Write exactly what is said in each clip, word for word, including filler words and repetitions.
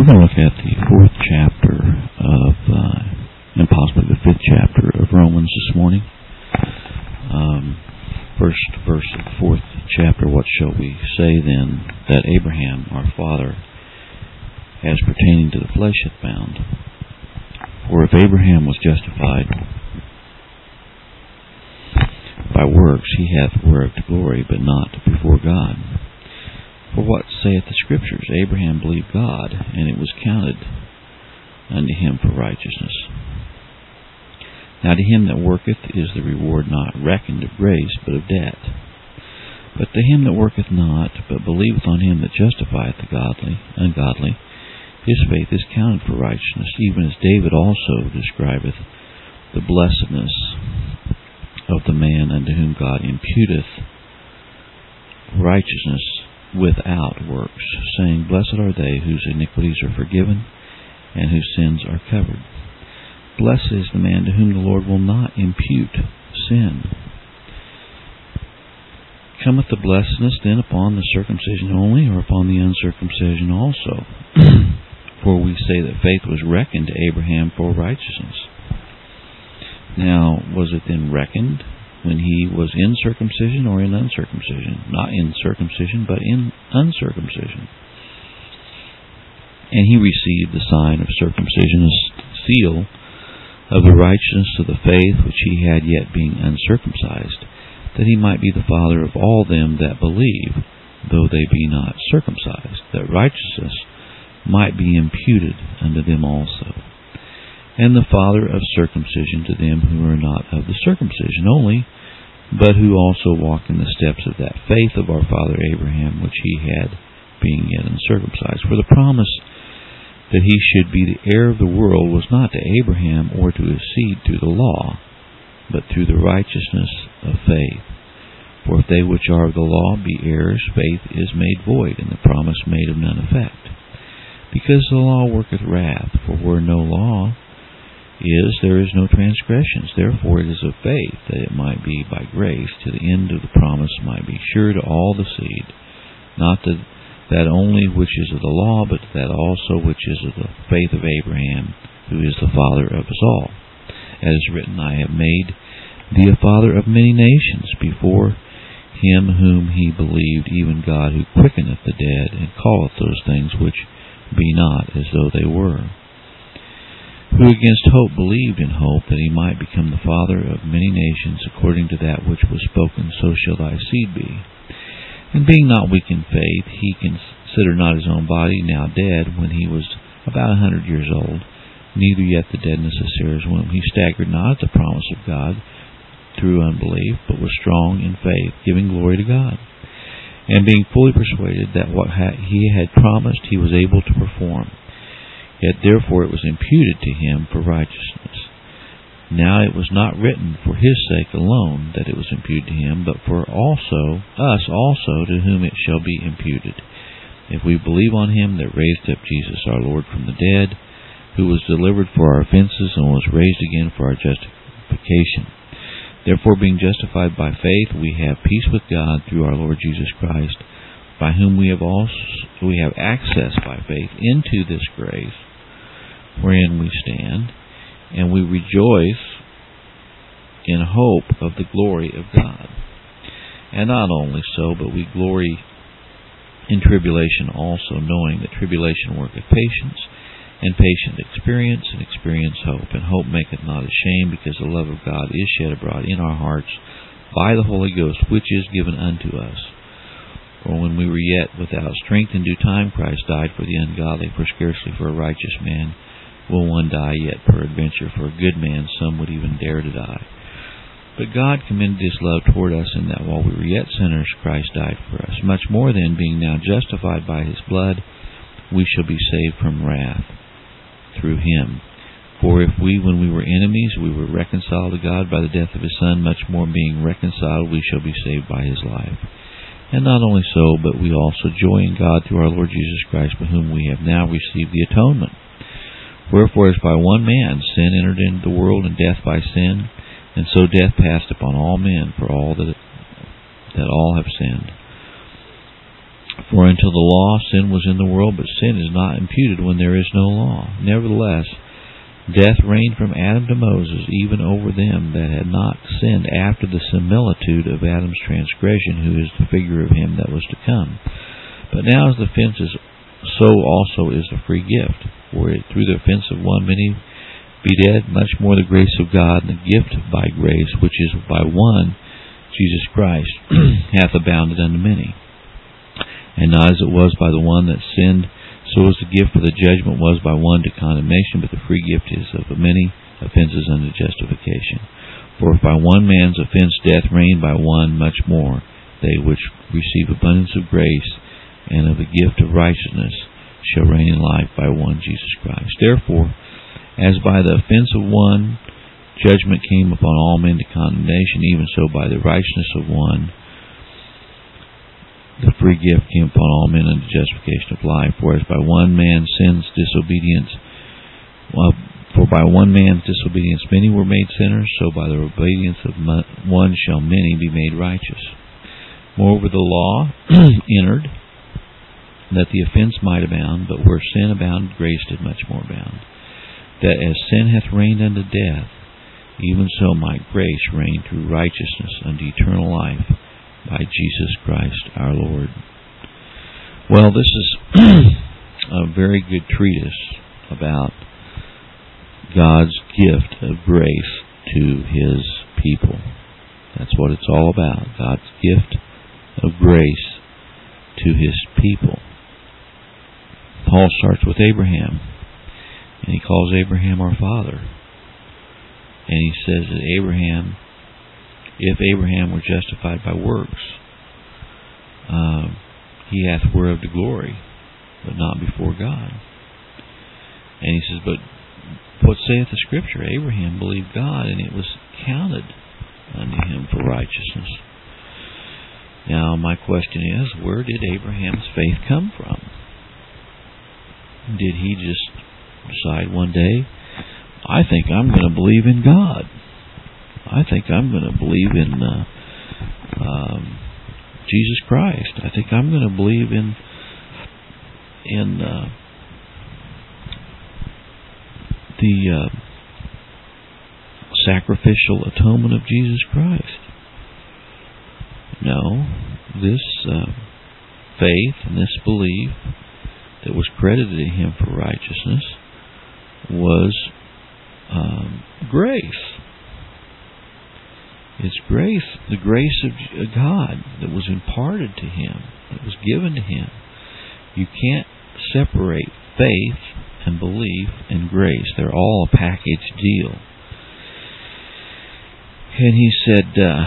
going to look at the fourth chapter of, uh, and possibly the fifth chapter of Romans this morning. Um, first verse of the fourth chapter, what shall we say then that Abraham, our father, as pertaining to the flesh hath found? For if Abraham was justified by works, he hath whereof to glory, but not before God. For what saith the Scriptures? Abraham believed God, and it was counted unto him for righteousness. Now to him that worketh is the reward not reckoned of grace, but of debt. But to him that worketh not, but believeth on him that justifieth the godly, ungodly, his faith is counted for righteousness, even as David also describeth the blessedness of the man unto whom God imputeth righteousness without works, saying, Blessed are they whose iniquities are forgiven, and whose sins are covered. Blessed is the man to whom the Lord will not impute sin. Cometh the blessedness then upon the circumcision only, or upon the uncircumcision also? For we say that faith was reckoned to Abraham for righteousness. Now, was it then reckoned when he was in circumcision or in uncircumcision? Not in circumcision, but in uncircumcision. And he received the sign of circumcision, a seal of the righteousness of the faith which he had yet being uncircumcised, that he might be the father of all them that believe, though they be not circumcised, that righteousness might be imputed unto them also. And the father of circumcision to them who are not of the circumcision only, but who also walk in the steps of that faith of our father Abraham, which he had, being yet uncircumcised. For the promise that he should be the heir of the world was not to Abraham or to his seed through the law, but through the righteousness of faith. For if they which are of the law be heirs, faith is made void, and the promise made of none effect. Because the law worketh wrath, for where no law is, there is no transgressions. Therefore it is of faith, that it might be by grace, to the end of the promise might be sure to all the seed, not to that only which is of the law, but that also which is of the faith of Abraham, who is the father of us all. As is written, I have made thee a father of many nations, before him whom he believed, even God, who quickeneth the dead, and calleth those things which be not as though they were. Who against hope believed in hope, that he might become the father of many nations, according to that which was spoken, so shall thy seed be. And being not weak in faith, he considered not his own body now dead, when he was about a hundred years old, neither yet the deadness of Sarah's womb. He staggered not at the promise of God through unbelief, but was strong in faith, giving glory to God, and being fully persuaded that what he had promised he was able to perform. Yet therefore it was imputed to him for righteousness. Now it was not written for his sake alone that it was imputed to him, but for also us also to whom it shall be imputed, if we believe on him that raised up Jesus our Lord from the dead, who was delivered for our offenses and was raised again for our justification. Therefore, being justified by faith, we have peace with God through our Lord Jesus Christ, by whom we have also we have access by faith into this grace wherein we stand, and we rejoice in hope of the glory of God. And not only so, but we glory in tribulation also, knowing that tribulation worketh patience, and patient experience, and experience hope. And hope maketh not ashamed, because the love of God is shed abroad in our hearts by the Holy Ghost, which is given unto us. For when we were yet without strength, in due time Christ died for the ungodly. For scarcely for a righteous man will one die, yet peradventure for a good man some would even dare to die. But God commended his love toward us, in that while we were yet sinners, Christ died for us. Much more then, being now justified by his blood, we shall be saved from wrath through him. For if we, when we were enemies, we were reconciled to God by the death of his Son, much more being reconciled, we shall be saved by his life. And not only so, but we also joy in God through our Lord Jesus Christ, by whom we have now received the atonement. Wherefore, as by one man sin entered into the world, and death by sin, and so death passed upon all men, for all that that all have sinned. For until the law, sin was in the world, but sin is not imputed when there is no law. Nevertheless, death reigned from Adam to Moses, even over them that had not sinned, after the similitude of Adam's transgression, who is the figure of him that was to come. But now as the offense is, so also is the free gift. For it, through the offense of one many be dead, much more the grace of God and the gift by grace, which is by one, Jesus Christ, hath abounded unto many. And not as it was by the one that sinned, so as the gift for the judgment was by one to condemnation, but the free gift is of many offenses unto justification. For if by one man's offense death reigned by one, much more they which receive abundance of grace and of the gift of righteousness shall reign in life by one Jesus Christ. Therefore, as by the offense of one judgment came upon all men to condemnation, even so by the righteousness of one the free gift came upon all men unto justification of life. For as by one man's sins disobedience, well, for by one man's disobedience many were made sinners, so by the obedience of one shall many be made righteous. Moreover, the law entered, that the offense might abound, but where sin abounded, grace did much more abound. That as sin hath reigned unto death, even so might grace reign through righteousness unto eternal life, by Jesus Christ our Lord. Well, this is a very good treatise about God's gift of grace to His people. That's what it's all about, God's gift of grace to His people. Paul starts with Abraham, and he calls Abraham our father. And he says that Abraham, if Abraham were justified by works, uh, he hath whereof the glory, but not before God. And he says, but what saith the Scripture? Abraham believed God, and it was counted unto him for righteousness. Now, my question is, where did Abraham's faith come from? Did he just decide one day, I think I'm going to believe in God. I think I'm going to believe in uh, um, Jesus Christ. I think I'm going to believe in in uh, the uh, sacrificial atonement of Jesus Christ. No, this uh, faith and this belief that was credited to him for righteousness was um, grace. It's grace, the grace of God that was imparted to him, that was given to him. You can't separate faith and belief and grace. They're all a package deal. And he said uh,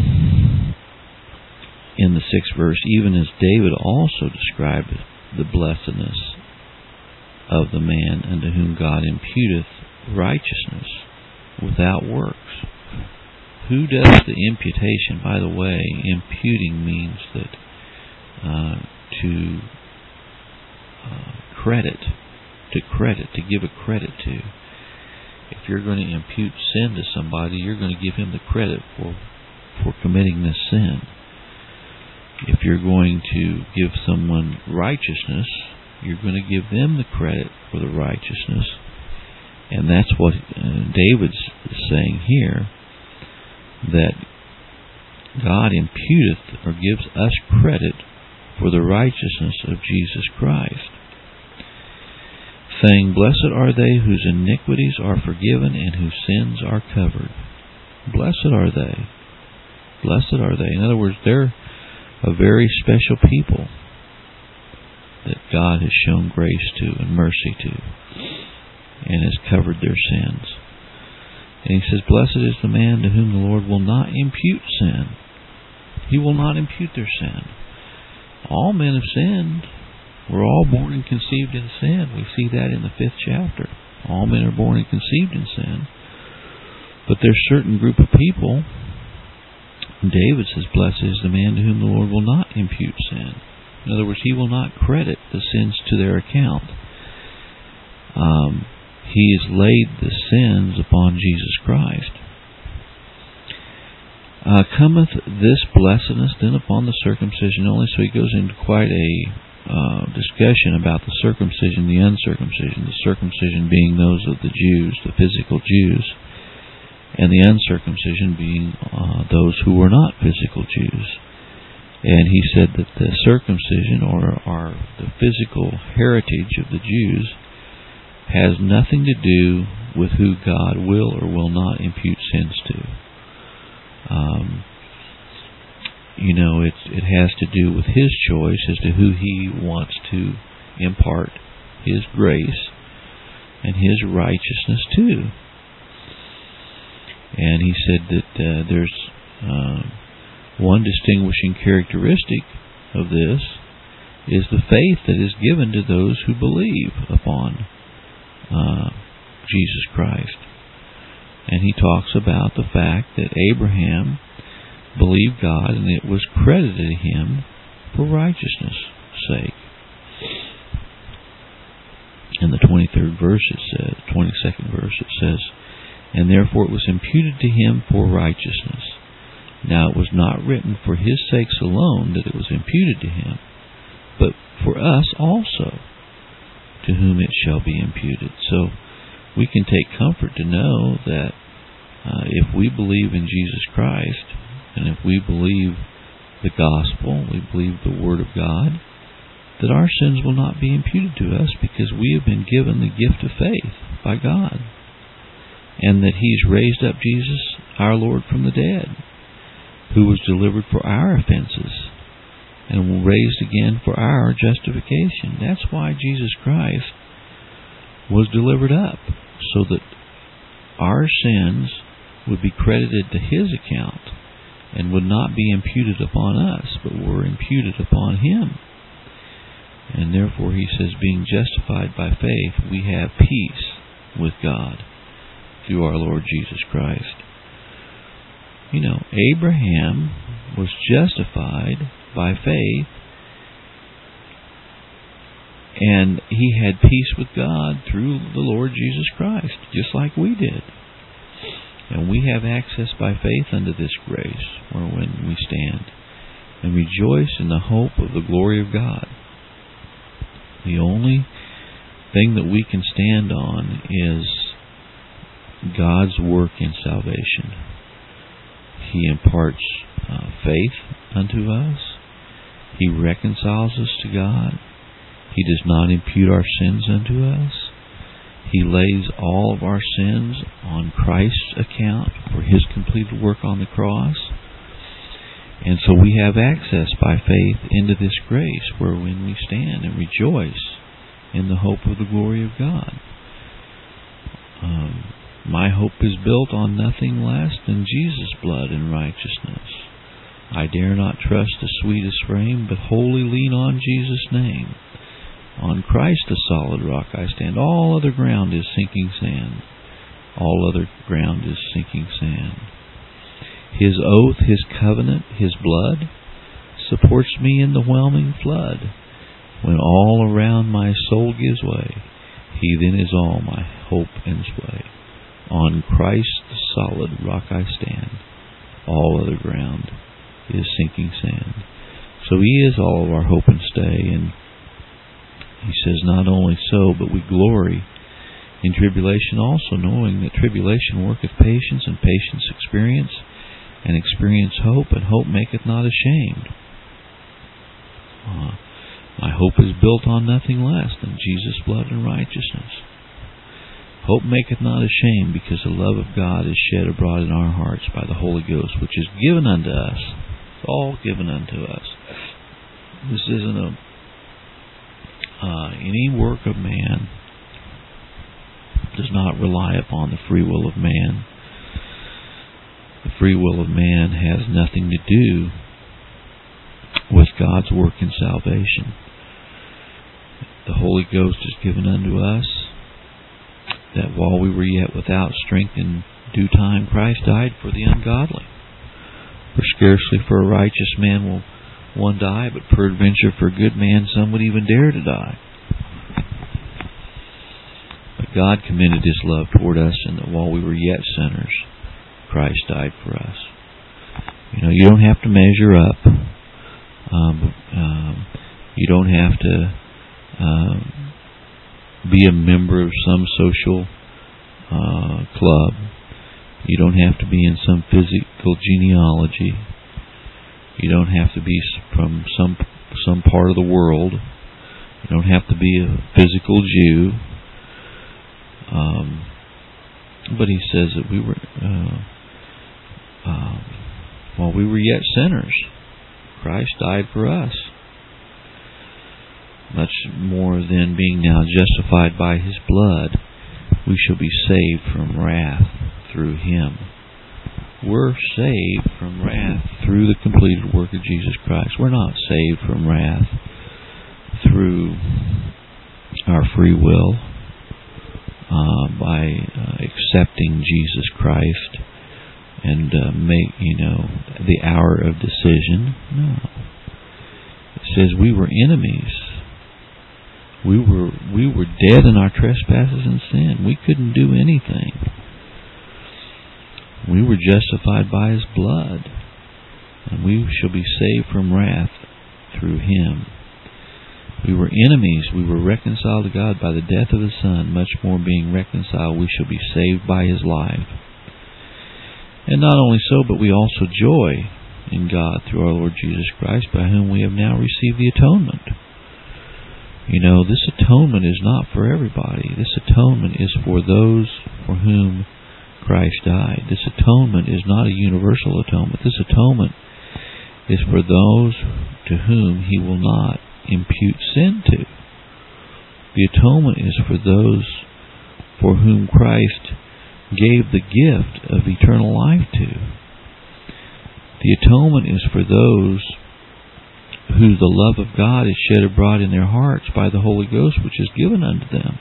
in the sixth verse, even as David also described the blessedness of the man unto whom God imputeth righteousness without works. Who does the imputation? By the way, imputing means that uh, to uh, credit, to credit, to give a credit to. If you're going to impute sin to somebody, you're going to give him the credit for for committing this sin. If you're going to give someone righteousness, you're going to give them the credit for the righteousness. And that's what uh, David's saying here, that God imputeth or gives us credit for the righteousness of Jesus Christ, saying, blessed are they whose iniquities are forgiven and whose sins are covered. Blessed are they. Blessed are they. In other words, they're a very special people that God has shown grace to and mercy to and has covered their sins. And he says, blessed is the man to whom the Lord will not impute sin. He will not impute their sin. All men have sinned. We're all born and conceived in sin. We see that in the fifth chapter. All men are born and conceived in sin. But there's a certain group of people. David says, blessed is the man to whom the Lord will not impute sin. In other words, He will not credit the sins to their account. Um, he has laid the sins upon Jesus Christ. Uh, cometh this blessedness then upon the circumcision only? So he goes into quite a uh, discussion about the circumcision, the uncircumcision. The circumcision being those of the Jews, the physical Jews, and the uncircumcision being uh, those who were not physical Jews. And he said that the circumcision, or, or the physical heritage of the Jews, has nothing to do with who God will or will not impute sins to. Um, you know, it's, it has to do with His choice as to who He wants to impart His grace and His righteousness to. And he said that uh, there's uh, one distinguishing characteristic of this is the faith that is given to those who believe upon uh, Jesus Christ. And he talks about the fact that Abraham believed God and it was credited to him for righteousness' sake. In the twenty-third verse it says, twenty-second verse it says, and therefore it was imputed to him for righteousness. Now it was not written for his sakes alone that it was imputed to him, but for us also, to whom it shall be imputed. So we can take comfort to know that uh, if we believe in Jesus Christ, and if we believe the gospel, we believe the Word of God, that our sins will not be imputed to us because we have been given the gift of faith by God, and that He's raised up Jesus, our Lord, from the dead, who was delivered for our offenses, and raised again for our justification. That's why Jesus Christ was delivered up, so that our sins would be credited to His account and would not be imputed upon us, but were imputed upon Him. And therefore, he says, being justified by faith, we have peace with God through our Lord Jesus Christ. You know, Abraham was justified by faith, and he had peace with God through the Lord Jesus Christ, just like we did. And we have access by faith unto this grace, wherein we stand, and rejoice in the hope of the glory of God. The only thing that we can stand on is God's work in salvation. He imparts uh, faith unto us. He reconciles us to God. He does not impute our sins unto us. He lays all of our sins on Christ's account for His completed work on the cross. And so we have access by faith into this grace wherein we stand and rejoice in the hope of the glory of God. Um, my hope is built on nothing less than Jesus' blood and righteousness. I dare not trust the sweetest frame, but wholly lean on Jesus' name. On Christ the solid rock I stand. All other ground is sinking sand. All other ground is sinking sand. His oath, His covenant, His blood supports me in the whelming flood. When all around my soul gives way, He then is all my hope and sway. On Christ the solid rock I stand. All other ground is sinking sand. So He is all of our hope and stay. And He says, not only so, but we glory in tribulation also, knowing that tribulation worketh patience, and patience experience, and experience hope, and hope maketh not ashamed. Uh, my hope is built on nothing less than Jesus' blood and righteousness. Hope maketh not ashamed, because the love of God is shed abroad in our hearts by the Holy Ghost, which is given unto us. It's all given unto us. This isn't a uh, any work of man. Does not rely upon the free will of man. The free will of man has nothing to do with God's work in salvation. The Holy Ghost is given unto us, that while we were yet without strength, in due time Christ died for the ungodly. For scarcely for a righteous man will one die, but peradventure for a good man some would even dare to die. But God commended His love toward us, and that while we were yet sinners, Christ died for us. know, you don't have to measure up. Um, um, you don't have to um, be a member of some social uh, club. You don't have to be in some physical genealogy. You don't have to be from some some part of the world. You don't have to be a physical Jew. Um, but he says that we were, uh, um, while we were yet sinners, Christ died for us. Much more than being now justified by His blood, we shall be saved from wrath through Him. We're saved from wrath through the completed work of Jesus Christ. We're not saved from wrath through our free will, uh, by uh, accepting Jesus Christ and uh, make, you know, the hour of decision. No. It says we were enemies. We were we were dead in our trespasses and sin. We couldn't do anything. We were justified by His blood, and we shall be saved from wrath through Him. We were enemies. We were reconciled to God by the death of His Son. Much more being reconciled, we shall be saved by His life. And not only so, but we also joy in God through our Lord Jesus Christ, by whom we have now received the atonement. You know, this atonement is not for everybody. This atonement is for those for whom Christ died. This atonement is not a universal atonement. This atonement is for those to whom He will not impute sin to. The atonement is for those for whom Christ gave the gift of eternal life to. The atonement is for those who the love of God is shed abroad in their hearts by the Holy Ghost, which is given unto them.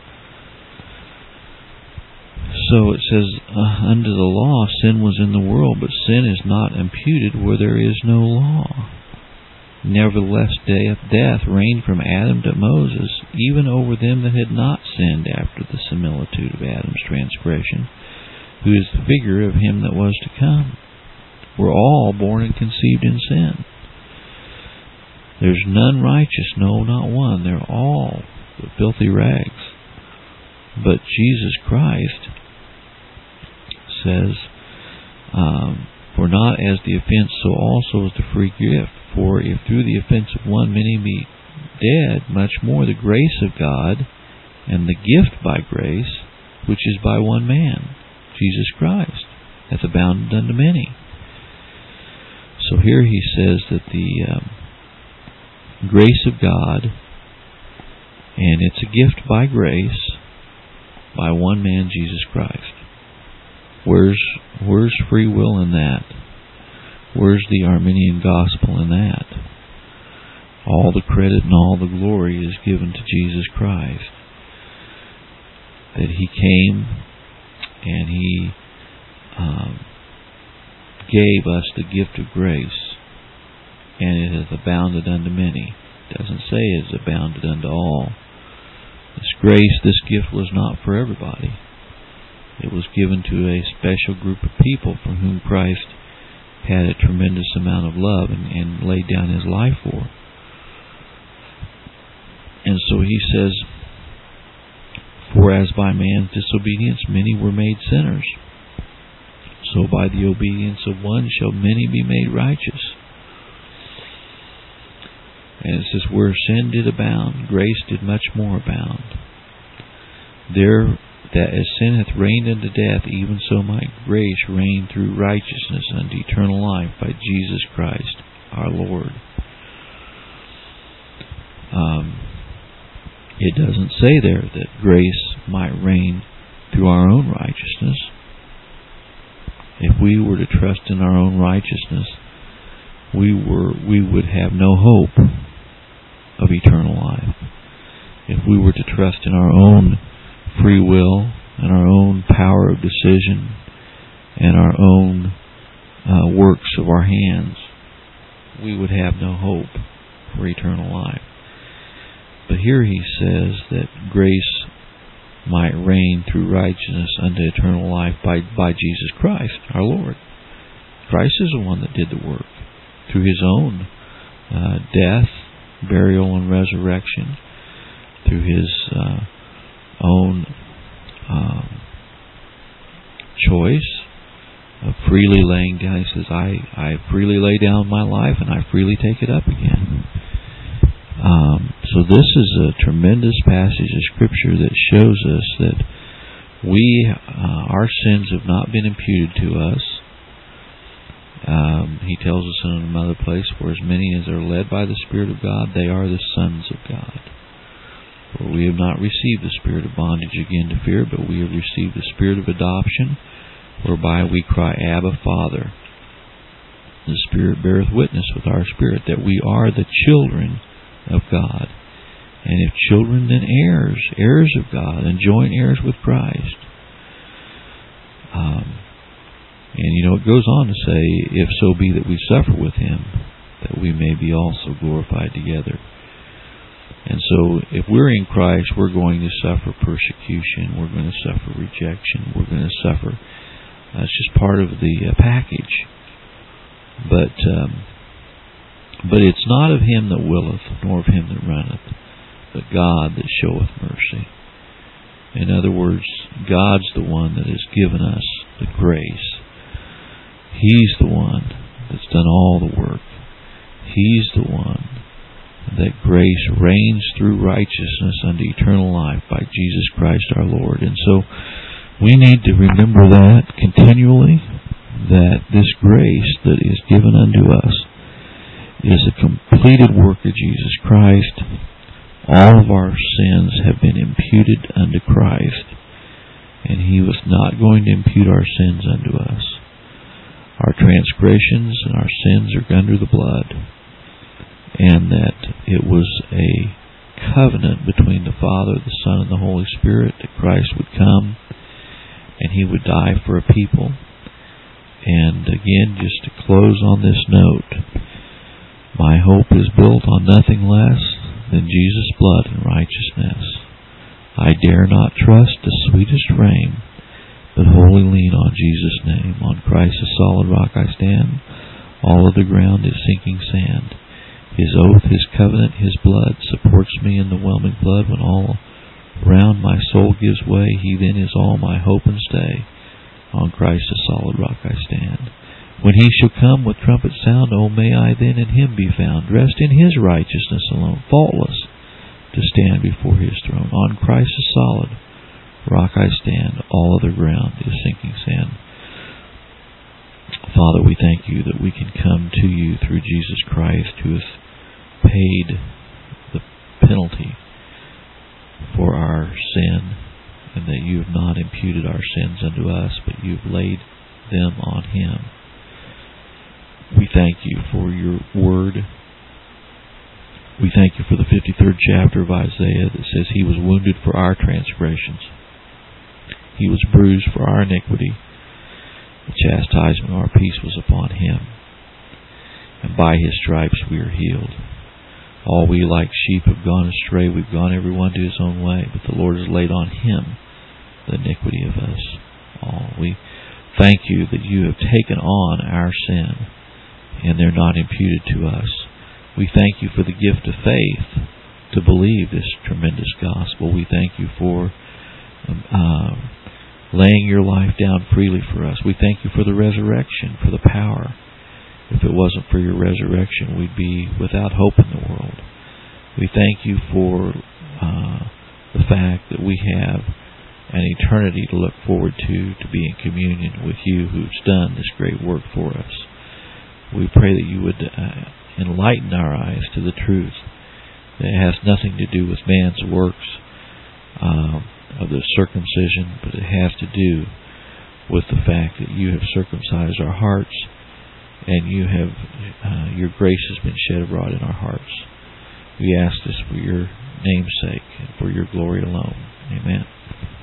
So it says, uh, under the law sin was in the world, but sin is not imputed where there is no law. Nevertheless, death reigned from Adam to Moses, even over them that had not sinned after the similitude of Adam's transgression, who is the figure of him that was to come. We're all born and conceived in sin. There's none righteous, no, not one. They're all filthy rags. But Jesus Christ says, um, for not as the offense, so also is the free gift. For if through the offense of one many be dead, much more the grace of God and the gift by grace, which is by one man, Jesus Christ, hath abounded unto many. So here he says that the um, grace of God, and it's a gift by grace, by one man, Jesus Christ. Where's where's free will in that? Where's the Arminian gospel in that? All the credit and all the glory is given to Jesus Christ. That He came and He um, gave us the gift of grace, and it hath abounded unto many. It doesn't say it has abounded unto all. This grace, this gift was not for everybody. It was given to a special group of people for whom Christ had a tremendous amount of love and, and laid down His life for. And so he says, for as by man's disobedience many were made sinners, so by the obedience of one shall many be made righteous. And it says, where sin did abound, grace did much more abound. There that as sin hath reigned unto death, even so might grace reign through righteousness unto eternal life by Jesus Christ our Lord. Um, it doesn't say there that grace might reign through our own righteousness. If we were to trust in our own righteousness, we were we would have no hope of eternal life. If we were to trust in our own free will and our own power of decision and our own uh, works of our hands, we would have no hope for eternal life. But here he says that grace might reign through righteousness unto eternal life by, by Jesus Christ, our Lord. Christ is the one that did the work through His own uh, death, burial, and resurrection, through His uh, own um, choice of freely laying down. He says, I, I freely lay down my life and I freely take it up again. Um, so this is a tremendous passage of Scripture that shows us that we, uh, our sins have not been imputed to us. Um, he tells us in another place, for as many as are led by the Spirit of God, they are the sons of God. For we have not received the spirit of bondage again to fear, but we have received the spirit of adoption, whereby we cry, Abba, Father. The Spirit beareth witness with our spirit that we are the children of God. And if children, then heirs, heirs of God, and joint heirs with Christ. Um, and you know, it goes on to say, if so be that we suffer with Him, that we may be also glorified together. And so, if we're in Christ, we're going to suffer persecution, we're going to suffer rejection, we're going to suffer. That's just part of the uh, package. But um, but it's not of him that willeth, nor of him that runneth, but God that showeth mercy. In other words, God's the one that has given us the grace. He's the one that's done all the work. He's the one that grace reigns through righteousness unto eternal life by Jesus Christ our Lord. And so we need to remember that continually, that this grace that is given unto us is a completed work of Jesus Christ. All of our sins have been imputed unto Christ, and He was not going to impute our sins unto us. Our transgressions and our sins are under the blood, and that it was a covenant between the Father, the Son, and the Holy Spirit that Christ would come and He would die for a people. And again, just to close on this note, my hope is built on nothing less than Jesus' blood and righteousness. I dare not trust the sweetest frame, but wholly lean on Jesus' name. On Christ the solid rock I stand. All of the ground is sinking sand. His oath, His covenant, His blood supports me in the whelming flood. When all round my soul gives way, He then is all my hope and stay. On Christ the solid rock I stand. When He shall come with trumpet sound, oh, may I then in Him be found, dressed in His righteousness alone, faultless, to stand before His throne. On Christ the solid rock I stand. All other ground is sinking sand. Father, we thank You that we can come to You through Jesus Christ, who has paid the penalty for our sin, and that You have not imputed our sins unto us, but You have laid them on Him. We thank You for Your word. We thank You for the fifty-third chapter of Isaiah that says He was wounded for our transgressions. He was bruised for our iniquity. The chastisement of our peace was upon Him, and by His stripes we are healed. All we like sheep have gone astray. We've gone every one to his own way, but the Lord has laid on Him the iniquity of us all. We thank You that You have taken on our sin, and they're not imputed to us. We thank You for the gift of faith to believe this tremendous gospel. We thank You for um, uh, laying Your life down freely for us. We thank You for the resurrection, for the power. If it wasn't for Your resurrection, we'd be without hope in the world. We thank You for uh, the fact that we have an eternity to look forward to, to be in communion with You who's done this great work for us. We pray that You would uh, enlighten our eyes to the truth. That it has nothing to do with man's works uh, of the circumcision, but it has to do with the fact that You have circumcised our hearts, and You have uh, Your grace has been shed abroad in our hearts. We ask this for Your name's sake and for Your glory alone. Amen.